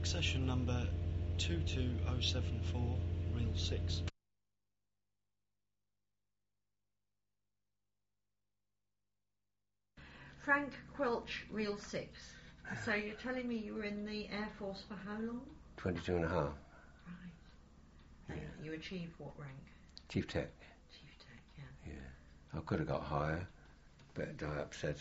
Accession number 22074, Reel 6. Frank Quelch, Reel 6. So you're telling me you were in the Air Force for how long? 22 and a half. Right. Yeah. You achieved what rank? Chief Tech. Chief Tech, yeah. Yeah. I could have got higher, but I upset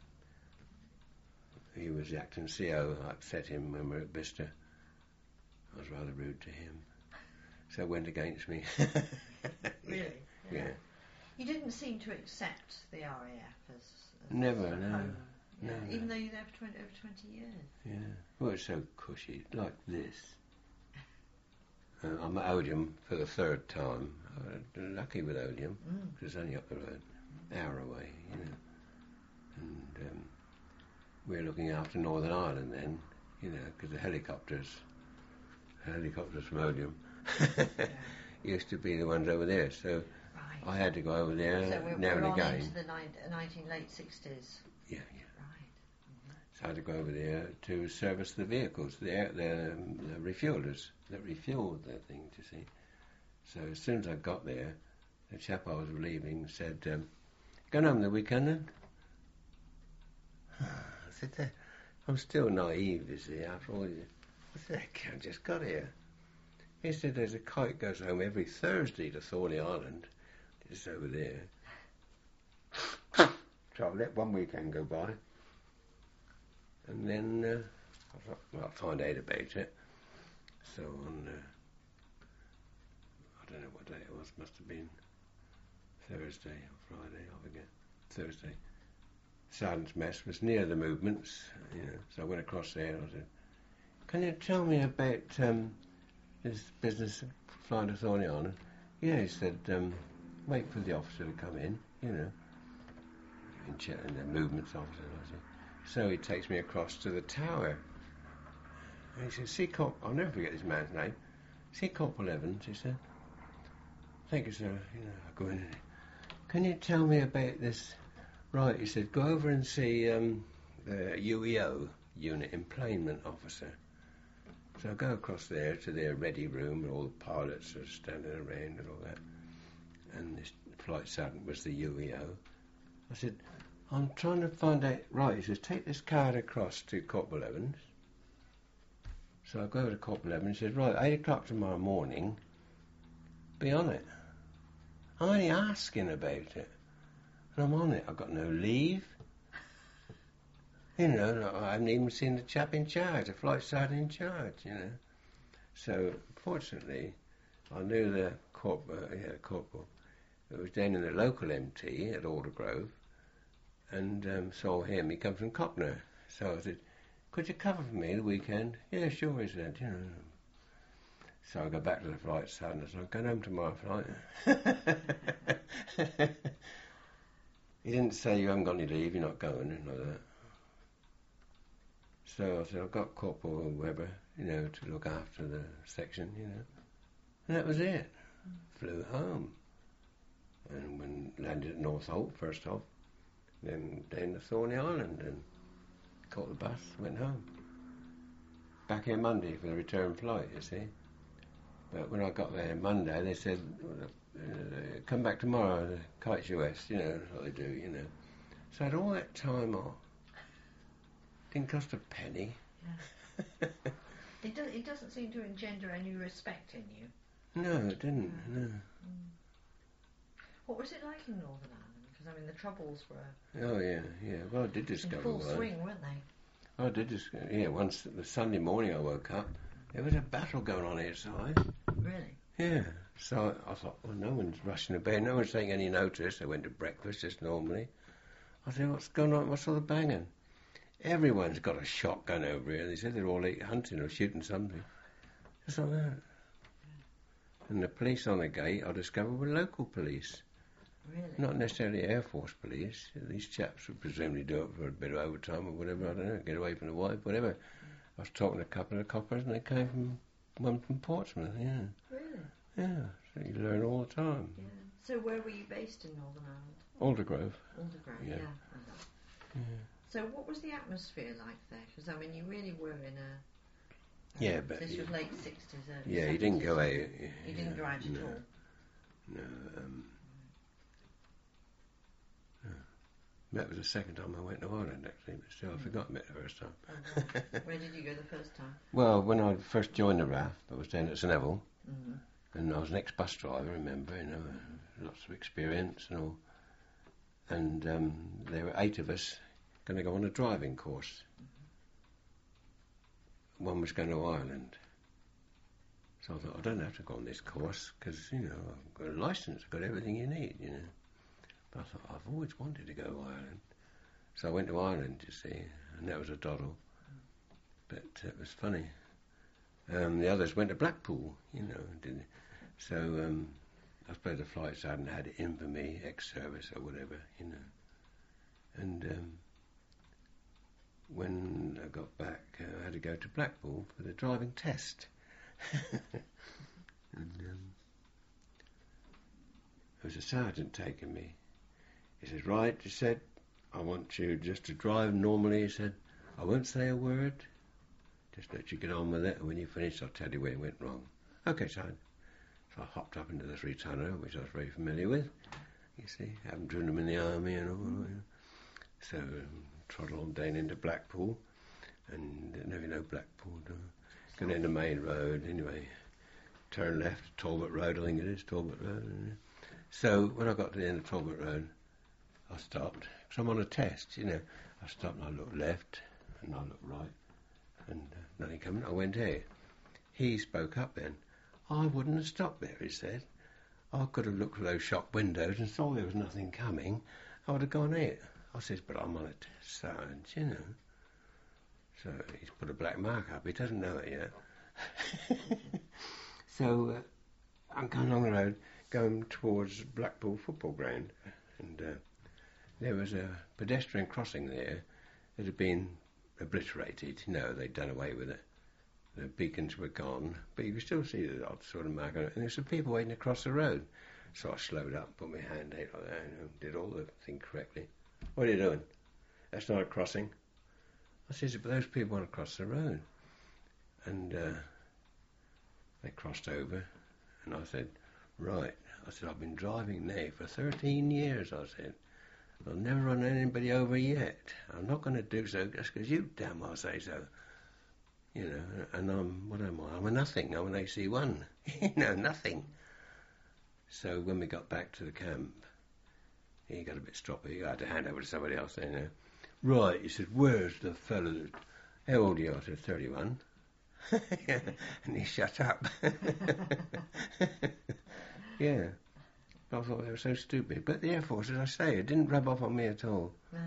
he was the acting CO. I upset him when we were at Bicester. I was rather rude to him. So it went against me. Really? Yeah. You didn't seem to accept the RAF as Never, home. no. Yeah. No. Even though you're there for over 20 years. Yeah. Well, it's so cushy, like this. I'm at Odium for the third time. I'm lucky with Odium, because it's only up the road, an hour away, you know. And we're looking after Northern Ireland then, you know, because the helicopters from Odium used to be the ones over there. So right. I had to go over there now and on again. Into the late 60s. Yeah. Right. Mm-hmm. So I had to go over there to service the vehicles, the refuelers that refueled the thing, you see. So as soon as I got there, the chap I was relieving said, "Going home the weekend then?" I said, "I'm still naive, you see, after all." I said, "I just got here." He said, "There's a kite goes home every Thursday to Thorney Island. It's over there." So I let one weekend go by. And then I thought, well, I'll find out about it. So on, I don't know what day it was, must have been Thursday or Friday, I forget. Thursday. Sergeant's mess was near the movements, you know, so I went across there and I said, "Can you tell me about this business of flying to Thorney Island?" Yeah, he said, "Wait for the officer to come in, you know." And the movements officer, I said. So he takes me across to the tower. And he said, "See, I'll never forget this man's name. See Corporal Evans," he said. "Thank you, sir." You know, I go in and, "Can you tell me about this?" Right, he said, "Go over and see the UEO, Unit Emplanement Officer." So I go across there to their ready room where all the pilots are standing around and all that. And this flight sergeant was the UEO. I said, "I'm trying to find out." Right, he says, "Take this card across to Corporal Evans." So I go over to Corporal Evans and he says, "Right, 8 o'clock tomorrow morning, be on it." I'm only asking about it. And I'm on it. I've got no leave. You know, I haven't even seen the chap in charge, the flight sergeant in charge, you know. So, fortunately, I knew the corporal. It was down in the local MT at Aldergrove. And saw him. He comes from Copner. So I said, "Could you cover for me the weekend?" "Yeah, sure," he said. You know. So I go back to the flight sergeant and I said, "I'm going home tomorrow flight." He didn't say, "You haven't got any leave, you're not going," and like that. So I said, "I've got Corporal Webber, you know, to look after the section, you know." And that was it. Flew home. And when landed at North Holt first off, then down to Thorney Island and caught the bus, went home. Back here Monday for the return flight, you see. But when I got there Monday, they said, "Come back tomorrow, the Kites US," you know, what they do, you know. So I had all that time off. Didn't cost a penny. Yeah. It doesn't seem to engender any respect in you. No, it didn't, no. What was it like in Northern Ireland? Because, I mean, the Troubles were... Oh, yeah. Well, I did discover in full swing, weren't they? I did discover, once the Sunday morning I woke up, there was a battle going on outside. Really? Yeah. So I thought, well, no one's rushing to bed, no one's taking any notice. They went to breakfast just normally. I said, "What's going on? What's all the banging?" "Everyone's got a shotgun over here." They said they're all out hunting or shooting something. Just like that. And the police on the gate, I discovered, were local police. Really? Not necessarily Air Force police. These chaps would presumably do it for a bit of overtime or whatever, I don't know, get away from the wife, whatever. I was talking to a couple of coppers and they came from one from Portsmouth, yeah. Really? Yeah, so you learn all the time. Yeah. So where were you based in Northern Ireland? Aldergrove. Aldergrove, Yeah. So what was the atmosphere like there? Because, I mean, you really were in Yeah, but This was late 60s, early yeah, 70s. he didn't go out. He didn't go out at all. No. That was the second time I went to Ireland, actually, but still I forgot about the first time. Oh, right. Where did you go the first time? Well, when I first joined the RAF, I was down at St Neville, Mm-hmm. and I was an ex-bus driver, remember, lots of experience and all. And there were 8 of us going to go on a driving course. One was going to Ireland. So I thought, I don't have to go on this course because, I've got a licence, I've got everything you need, But I thought, I've always wanted to go to Ireland. So I went to Ireland, you see, and that was a doddle. But it was funny. The others went to Blackpool, didn't. So I suppose the flights hadn't had it in for me, ex-service or whatever, And when I got back, I had to go to Blackpool for the driving test. And there was a sergeant taking me. He said, right, he said, I want you just to drive normally. He said, I won't say a word. Just let you get on with it, and when you finish, I'll tell you where it went wrong. Okay, Sergeant. So I hopped up into the 3-tonner, which I was very familiar with. You see, having driven them in the army and all. So trotted on down into Blackpool, and Blackpool. Go down the main road, anyway. Turn left, Talbot Road, I think it is, Talbot Road. So when I got to the end of Talbot Road, I stopped, because I'm on a test, I stopped and I looked left, and I looked right, and nothing coming. I went here. He spoke up then. I wouldn't have stopped there, he said. I could have looked through those shop windows and saw there was nothing coming. I would have gone out. I says, but I'm on a test, Sergeant, So he's put a black mark up. He doesn't know it yet. So I'm going along the road, going towards Blackpool football ground, and there was a pedestrian crossing there that had been obliterated. They'd done away with it. The beacons were gone, but you could still see the odd sort of mark on it. And there's some people waiting across the road. So I slowed up, put my hand out like that, did all the thing correctly. What are you doing? That's not a crossing. I said, but those people want to cross the road. And they crossed over, and I said, right. I said, I've been driving now for 13 years, I said. I've never run anybody over yet. I'm not going to do so just because you damn well say so. And what am I? I'm a nothing. I'm an AC1. Nothing. So when we got back to the camp, he got a bit stroppy. I had to hand over to somebody else then. Right, he said, where's the fellow that... How old are you? I said, 31. And he shut up. Yeah. I thought they were so stupid. But the Air Force, as I say, it didn't rub off on me at all. No.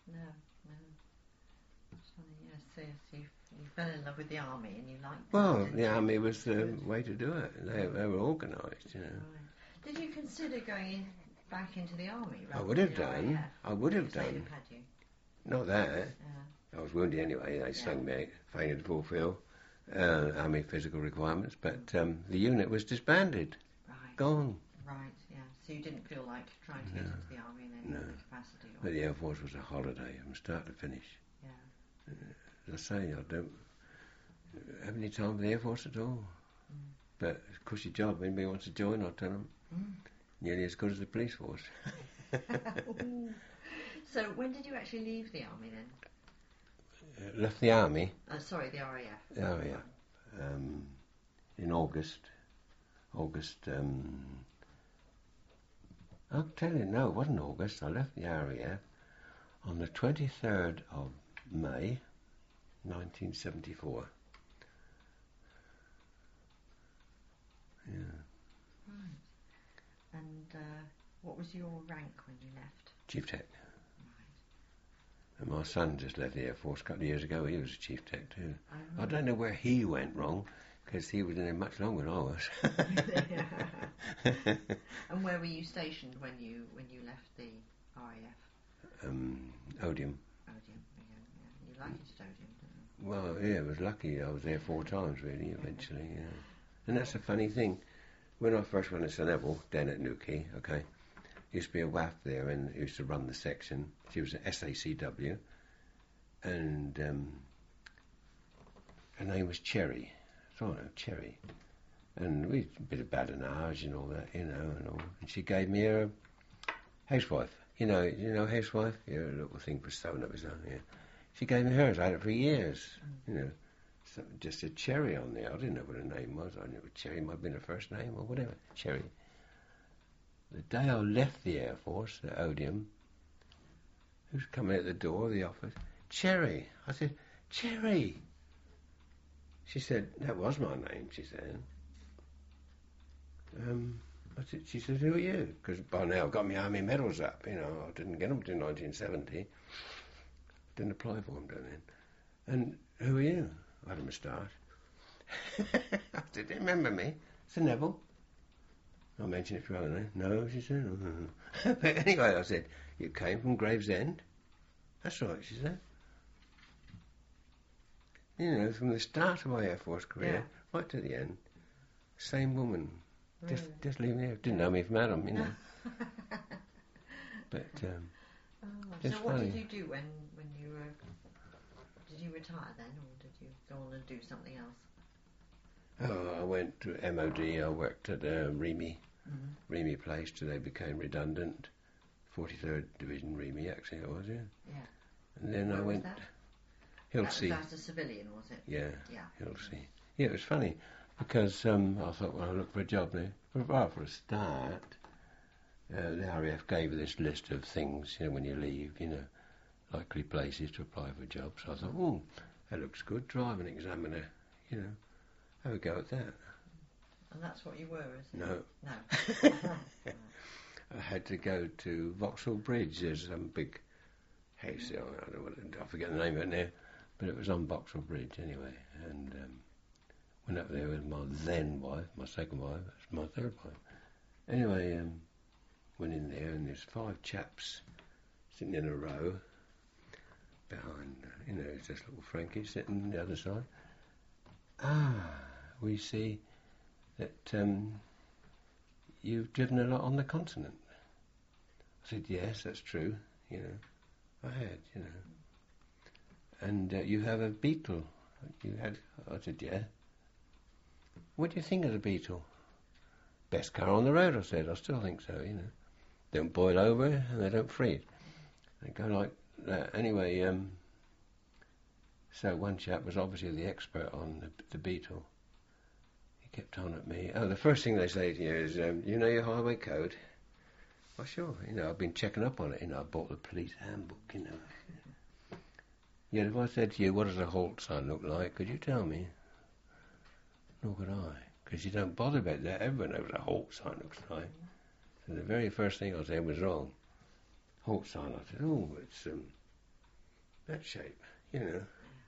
It's funny, yes, you fell in love with the army and you liked it. Well, the army was the way to do it. They were organised, Right. Did you consider going back into the army? I would have done. RAF? I would have They'd done. have had you. Not that. Yeah. I was wounded anyway. They slung me out, failure to fulfil army physical requirements. But the unit was disbanded. Right. Gone. Right, yeah. So you didn't feel like trying to get into the army and then the capacity? But the Air Force was a holiday from start to finish. Yeah. As I say, I don't have any time for the Air Force at all. But it's a cushy job. Anybody wants to join, I'll tell them. Nearly as good as the police force. So when did you actually leave the army then? Left the army. Sorry, the RAF. The RAF. In August. I'll tell you, no, it wasn't August. I left the RAF on the 23rd of May, 1974. Yeah. Right. And what was your rank when you left? Chief Tech. Right. And my son just left the Air Force a couple of years ago. He was a Chief Tech too. Oh, I don't know where he went wrong, because he was in there much longer than I was. And where were you stationed when you left the RAF? Odium. Odium, yeah. You liked it at Odium, didn't you? Well, yeah, it was lucky. I was there 4 times, really, eventually, yeah. And that's the funny thing. When I first went to St Neville, down at Newquay, used to be a WAF there, and used to run the section. She was an SACW, and her name was Cherry. I don't know, Cherry. And we a bit of badinage and all that, and all. And she gave me a housewife. You know, housewife? Yeah, a little thing for sewing up his own, yeah. She gave me hers. I had it for years, So just a Cherry on there. I didn't know what her name was. I knew Cherry might have been her first name or whatever. Cherry. The day I left the Air Force at Odium, who's coming at the door of the office? Cherry. I said, Cherry. She said, that was my name, she said. She said, who are you? Because by now I've got my army medals up, I didn't get them till 1970. Didn't apply for them then. And who are you? I had a moustache. I said, do you remember me? I said, Neville. I mentioned it to her, no, she said. But anyway, I said, you came from Gravesend? That's right, she said. From the start of my Air Force career, right to the end, same woman. Really? Just leaving here. Didn't know me from Adam, But, so what did you do when you were... Did you retire then, or did you go on and do something else? Oh, I went to MOD. I worked at Remy Place till they became redundant. 43rd Division Remy, actually, it was, yeah. And then I went... Hilsea. That was as a civilian, was it? Yeah. Hilsea. Yeah, it was funny, because I thought, well, I'll look for a job now. For a start, the RAF gave this list of things, when you leave, likely places to apply for jobs. So I thought, that looks good. Driving examiner, have a go at that. And that's what you were, isn't it? No. I had to go to Vauxhall Bridge. There's some big house there. I forget the name of it now, but it was on Vauxhall Bridge anyway. And went up there with my then wife, my second wife, my third wife. Anyway, went in there, and there's 5 chaps sitting in a row behind, it's just little Frankie sitting on the other side. We see that you've driven a lot on the continent. I said, yes, that's true, I had, And you have a Beetle. I said, yeah. What do you think of the Beetle? Best car on the road, I said. I still think so, Don't boil over and they don't freeze. They go like that. Anyway, so one chap was obviously the expert on the Beetle. He kept on at me. Oh, the first thing they say to you is, you know your highway code? Well, sure. I've been checking up on it. I bought the police handbook, Yet if I said to you, what does a halt sign look like, could you tell me? Nor could I, because you don't bother about that. Everyone knows what a halt sign looks like. So the very first thing I said was wrong. Halt sign. I said, oh, it's that shape, Yeah,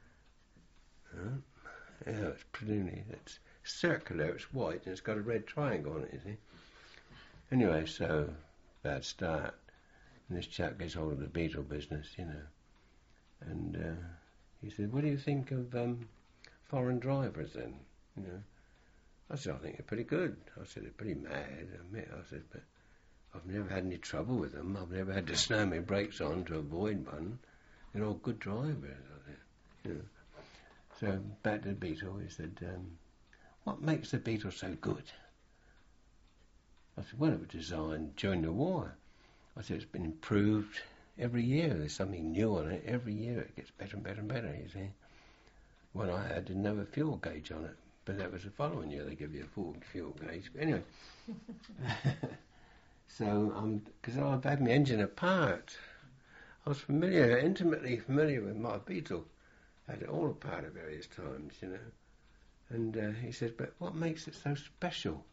it's pretty. It's circular. It's white, and it's got a red triangle on it. You see. Anyway, so bad start. And this chap gets hold of the Beetle business, And he said, what do you think of foreign drivers then? I said, I think they're pretty good. I said, they're pretty mad, I admit. I said, but I've never had any trouble with them. I've never had to slam my brakes on to avoid one. They're all good drivers, I said. So back to the Beetle, he said, what makes the Beetle so good? I said, well, it was designed during the war. I said, it's been improved every year. There's something new on it. Every year it gets better and better and better, you see. One I had didn't have a fuel gauge on it, but that was the following year they give you a full fuel gauge. But anyway, so because I've had my engine apart, I was intimately familiar with my Beetle. I had it all apart at various times, And he said, but what makes it so special?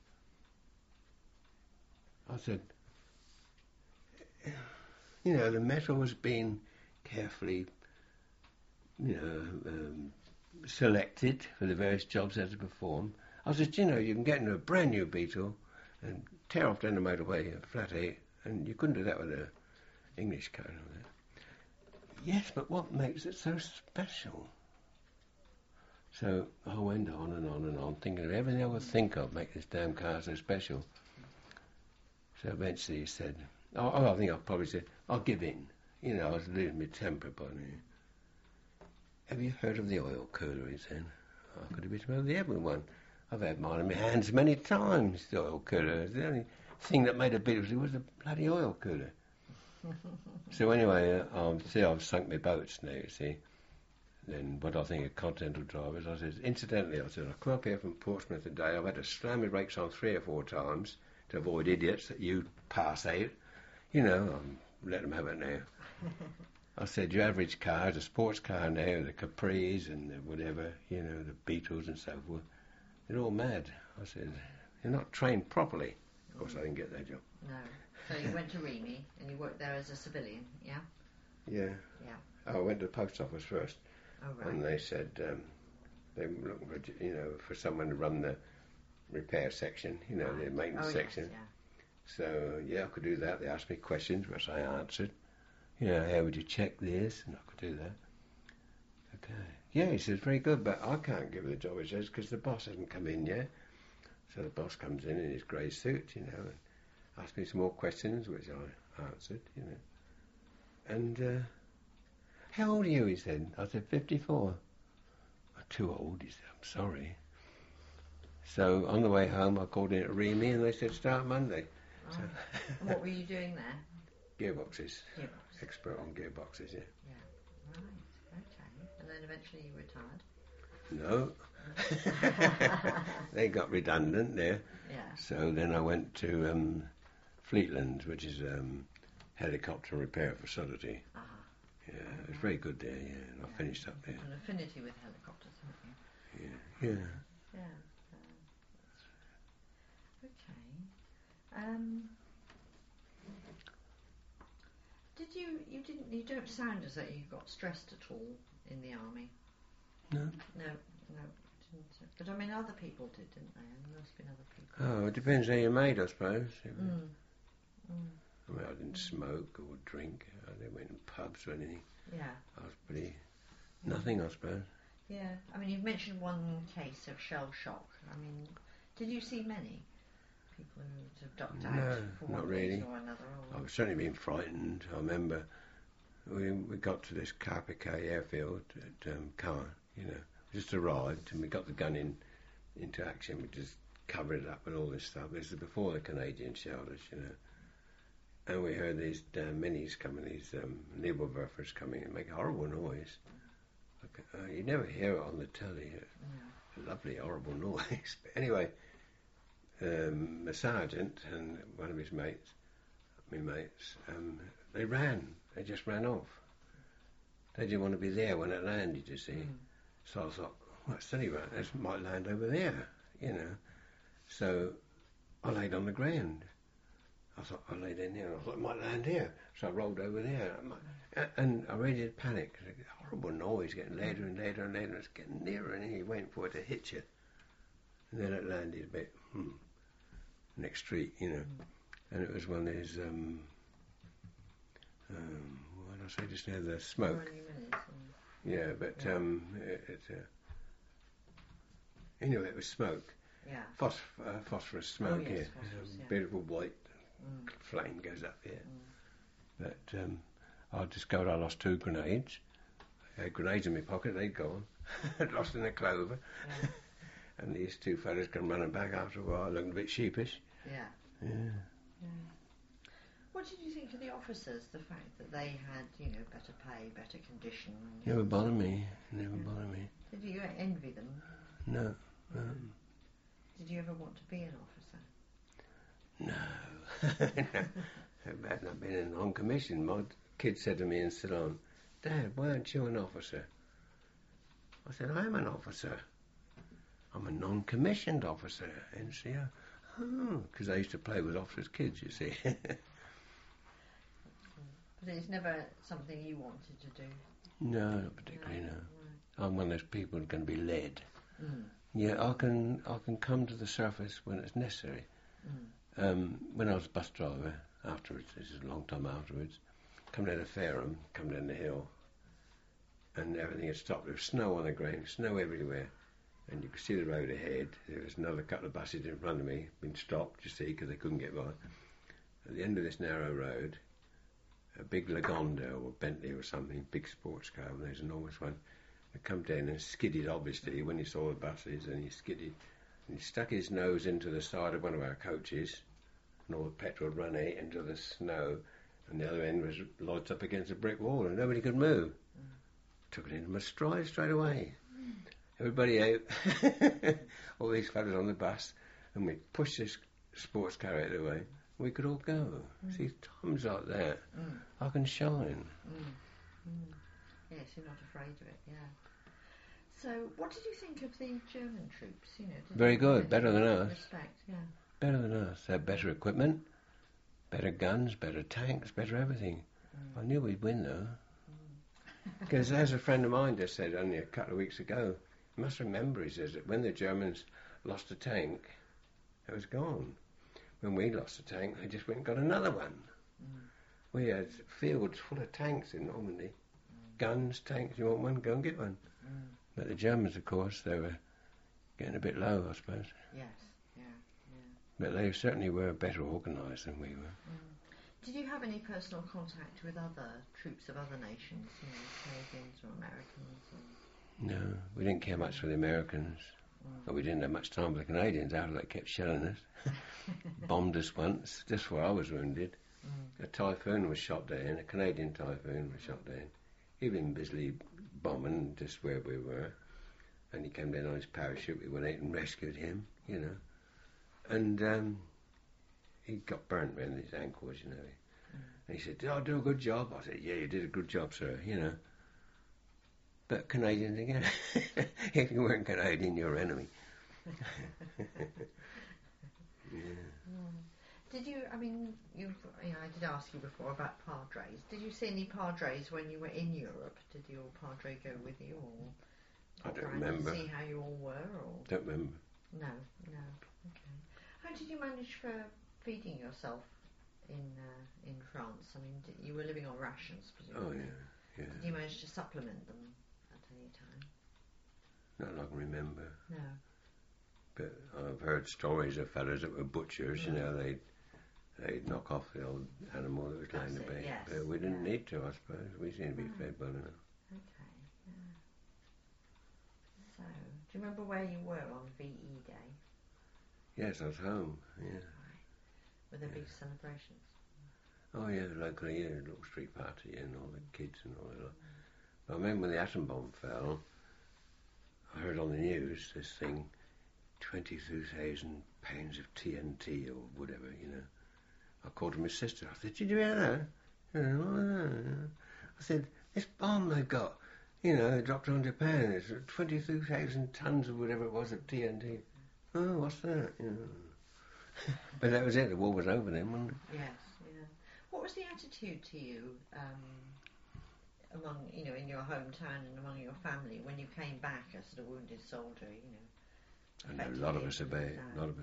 I said, the metal has been carefully, selected for the various jobs it has to perform. I said, you can get into a brand new Beetle and tear off down the motorway at flat 8, and you couldn't do that with an English car. Yes, but what makes it so special? So I went on and on and on, thinking of everything I could think of make this damn car so special. So eventually he said, I think I probably said, I'll give in. I was losing my temper by now. Have you heard of the oil cooler, he said? I could have been over the head with one. I've had mine in my hands many times, the oil cooler. The only thing that made a bit of it was the bloody oil cooler. So anyway, I've sunk my boats now, you see. Then what I think of continental drivers, I said, incidentally, I come up here from Portsmouth today, I've had to slam my brakes on 3 or 4 times to avoid idiots that you pass out. You know, let them have it now. I said, your average car is a sports car now, the Capris and the whatever, you know, the Beetles and so forth. They're all mad. I said, they're not trained properly. Of course, I didn't get that job. No. So you went to Remy and you worked there as a civilian, yeah? Yeah. Yeah. I went to the post office first. Oh, right. And they said they were looking for, you know, for someone to run the repair section, you know, the maintenance section. Yes, yeah. So, yeah, I could do that. They asked me questions, which I answered. You know, how would you check this? And I could do that. Okay. Yeah, he says, very good, but I can't give the job, he says, because the boss hasn't come in yet. So the boss comes in his grey suit, you know, and asked me some more questions, which I answered, you know. And, how old are you, he said. I said, 54. I'm too old, he said, I'm sorry. So on the way home, I called in at Remy, and they said, start Monday. Oh. So And what were you doing there? Gearboxes. Gearboxes. Expert on gearboxes, yeah. Yeah. Right. Okay. And then eventually you retired. No. They got redundant there. Yeah. So then I went to Fleetlands, which is helicopter repair facility. Ah. Yeah, it was very good there, yeah. And I finished up there. An affinity with helicopters, haven't you? Yeah. Yeah. Yeah. Okay. You don't sound as though you got stressed at all in the army. No. No, didn't. But I mean, other people did, didn't they? And there must have been other people. Oh, it depends how you're made, I suppose. Mm. I mean, I didn't smoke or drink. I didn't went in pubs or anything. Yeah. I was pretty nothing, I suppose. Yeah. I mean, you've mentioned one case of shell shock. I mean, did you see many people who sort of ducked out for one not really. reason or another? Or... I've certainly been frightened. I remember we got to this Carpiquet airfield at Caen, you know, just arrived and we got the gun into action. We just covered it up and all this stuff. This is before the Canadian shelters, you know. And we heard these minis coming, these Nebelwerfers coming and make a horrible noise. You never hear it on the telly. It's a lovely, horrible noise. But anyway, the sergeant and one of his mates, they ran. They just ran off. They didn't want to be there when it landed, you see. So I thought, well, it's silly, right? It might land over there, you know. So I laid on the ground. I thought, I laid in here, and I thought it might land here. So I rolled over there. And I really did panic. A horrible noise getting louder and louder and louder. It's getting nearer, and you're waiting for it to hit you. And then it landed a bit, next street, you know. And it was one of these, what did I say just now, the smoke. Yeah, but anyway, it was smoke. Yeah. Phosphorus smoke, yes, yeah. phosphorus, yeah. Beautiful white flame goes up here. But I discovered I lost 2 grenades. I had grenades in my pocket, they'd gone. I'd lost in the clover. Yeah. And these 2 fellas come running back after a while, looking a bit sheepish. Yeah. What did you think of the officers, the fact that they had, better pay, better condition? Never bothered me. Never bothered me. Did you envy them? No. Did you ever want to be an officer? No. So bad not being in non-commissioned. My kid said to me in Ceylon, Dad, why aren't you an officer? I said, I am an officer. I'm a non-commissioned officer. And she, because I used to play with officers' kids, you see. But it's never something you wanted to do? No, not particularly, no. I'm one of those people who's going to be led. Yeah, I can come to the surface when it's necessary. When I was a bus driver, afterwards, this is a long time afterwards, come down to Fareham, come down the hill, and everything had stopped. There was snow on the ground, snow everywhere, and you could see the road ahead. There was another couple of buses in front of me, been stopped, you see, because they couldn't get by. At the end of this narrow road, a big Lagonda or Bentley or something, big sports car, one of those enormous ones. He come down and skidded, obviously, when he saw the buses, and he skidded. And he stuck his nose into the side of one of our coaches, and all the petrol had run out into the snow, and the other end was lodged up against a brick wall, and nobody could move. Took it into my stride straight away. Everybody out, all these fellas on the bus, and we pushed this sports car out of the way. We could all go. See, times like that, I can shine. Yes, you're not afraid of it, yeah. So, what did you think of the German troops? You know, Very good, better than us. Respect, yeah. Better than us. They had better equipment, better guns, better tanks, better everything. I knew we'd win, though. Because as a friend of mine just said only a couple of weeks ago, you must remember, he says, that when the Germans lost a tank, it was gone. When we lost a tank, they just went and got another one. We had fields full of tanks in Normandy. Guns, tanks, you want one, go and get one. But the Germans, of course, they were getting a bit low, I suppose. Yes, yeah. But they certainly were better organised than we were. Did you have any personal contact with other troops of other nations, you know, Canadians or Americans? No, we didn't care much for the Americans. But we didn't have much time with the Canadians after they kept shelling us. Bombed us once, just where I was wounded. A typhoon was shot down, a Canadian typhoon was shot down. He'd been busily bombing just where we were. And he came down on his parachute, we went out and rescued him, you know. And he got burnt around his ankles, you know. And he said, "Did I do a good job?" I said, "Yeah, you did a good job, sir," you know. But Canadians again, if you weren't Canadian, you're an enemy. Did you, I mean, I did ask you before about padres. Did you see any padres when you were in Europe? Did your padre go with you, or I don't remember. See how you all were, or Don't remember. No. Okay. How did you manage for feeding yourself in France? I mean, you were living on rations, presumably. Oh yeah. Did you manage to supplement them at any time? Not that I can remember. No. But I've heard stories of fellas that were butchers, you know, they'd knock off the old animal that was lying about. Yes. But we didn't need to, I suppose. We seemed to be fed well enough. Okay, yeah. So, do you remember where you were on VE Day? Yes, I was home, yeah. Right. Were there big celebrations? Oh yeah, locally, yeah, a little street party and all the kids and all that. But I remember when the atom bomb fell, I heard on the news this thing, 22,000 pounds of TNT or whatever, you know. I called to my sister. I said, "Did you hear that?" I said, "This bomb they've got, you know, they dropped on Japan. It's 22,000 tons of whatever it was of TNT. Oh, what's that?" You know. But that was it. The war was over then, wasn't it? Yes, yeah. What was the attitude to you among, you know, in your hometown and among your family when you came back as a wounded soldier, you know? And a lot of us about it.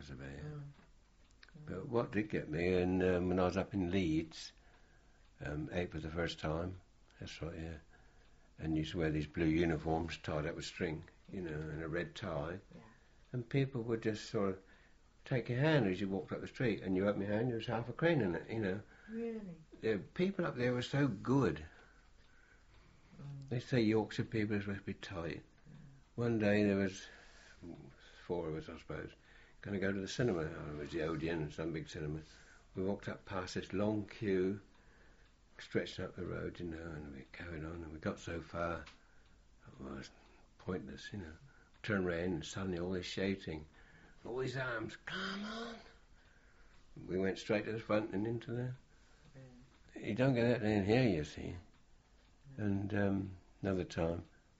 But what did get me, and when I was up in Leeds, out for the first time, that's right, yeah, and used to wear these blue uniforms tied up with string, you know, and a red tie, and people would just sort of take your hand as you walked up the street, and you open your hand, there was half a crown in it, you know. Really? The people up there were so good. They say Yorkshire people are supposed to be tight. One day there was 4 of us, I suppose, going to go to the cinema. It was the Odeon, some big cinema. We walked up past this long queue, stretched up the road, you know, and we carried on, and we got so far, it was pointless, you know. Turned round, and suddenly all this shouting, all these arms, "Come on!" We went straight to the front and into there. You don't get that down here, you see. And another time,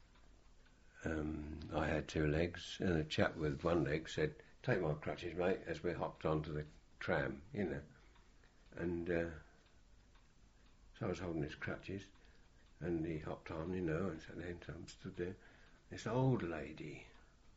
I had 2 legs, and a chap with 1 leg said, "Take my crutches, mate," as we hopped onto the tram, you know. And so I was holding his crutches, and he hopped on, you know, and sat down, so I stood there. This old lady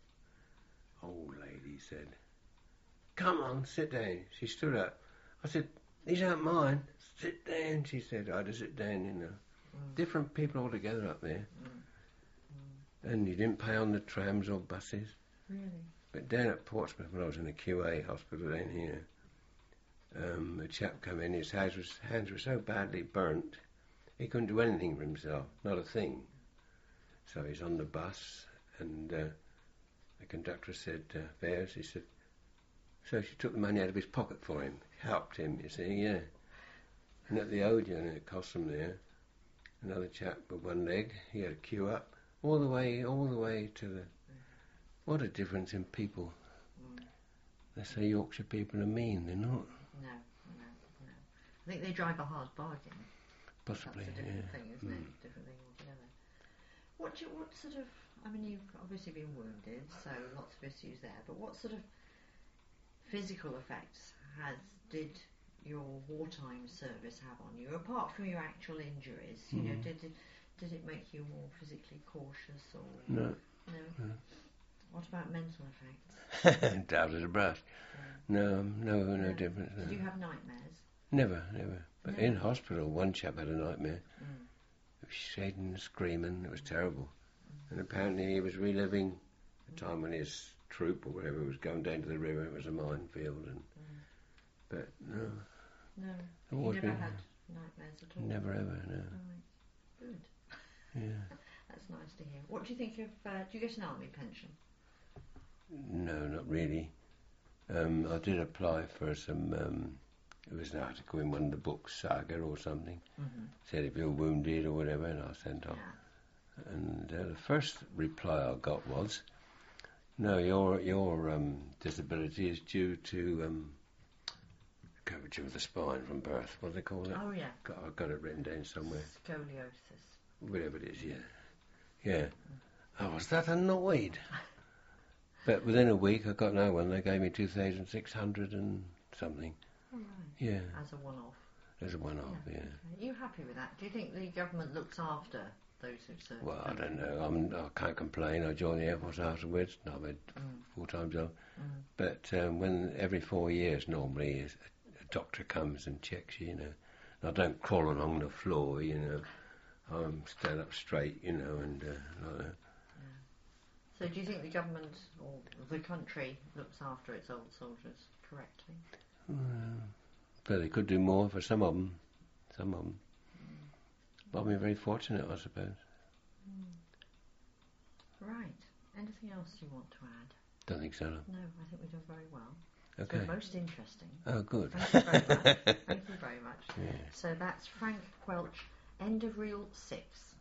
said, "Come on, sit down." She stood up. I said, "These aren't mine." "Sit down," she said. I had to sit down, you know. Different people altogether up there. And you didn't pay on the trams or buses. Really? But down at Portsmouth, when I was in the QA hospital down here, a chap come in, his hands were so badly burnt, he couldn't do anything for himself, not a thing. So he's on the bus, and the conductor said, fares, he said, so she took the money out of his pocket for him, helped him, you see, yeah. And at the Odeon, it cost him there, another chap with one leg, he had to queue up, all the way to the... What a difference in people. They say Yorkshire people are mean, they're not. No. I think they drive a hard bargain. Possibly, That's a different yeah. thing, isn't it? Different thing altogether. What sort of... I mean, you've obviously been wounded, so lots of issues there, but what sort of physical effects did your wartime service have on you, apart from your actual injuries? You know, did it make you more physically cautious or... No. What about mental effects? Down to the brush. No difference. No. Did you have nightmares? Never. But in hospital, one chap had a nightmare. He was shading and screaming. It was terrible. And apparently he was reliving the time when his troop or whatever was going down to the river. It was a minefield. But no. You never had nightmares at all? Never ever, no. Right. Good. Yeah. That's nice to hear. What do you think of... do you get an army pension? No, not really. I did apply for some... it was an article in one of the books, Saga or something. Said if you're wounded or whatever, and I sent off. Yeah. And the first reply I got was, no, your disability is due to curvature of the spine from birth. What do they call it? Oh, yeah. I've got it written down somewhere. Scoliosis. Whatever it is, yeah. I was that annoyed. But within a week I got another one. They gave me 2,600 and something. Oh, right. Yeah. As a one-off. As a one-off, yeah. Okay. Are you happy with that? Do you think the government looks after those who've served? Well, I don't know. I can't complain. I joined the Air Force afterwards. I've had 4 times on. But when every 4 years normally a doctor comes and checks you, I don't crawl along the floor, I stand up straight, and like that. So do you think the government or the country looks after its old soldiers correctly? But they could do more for some of them. But I've been very fortunate, I suppose. Right. Anything else you want to add? Don't think so. No, I think we've done very well. Okay. It's been most interesting. Oh, good. Thank you very much. Thank you very much. Yeah. So that's Frank Quelch, End of Reel 6.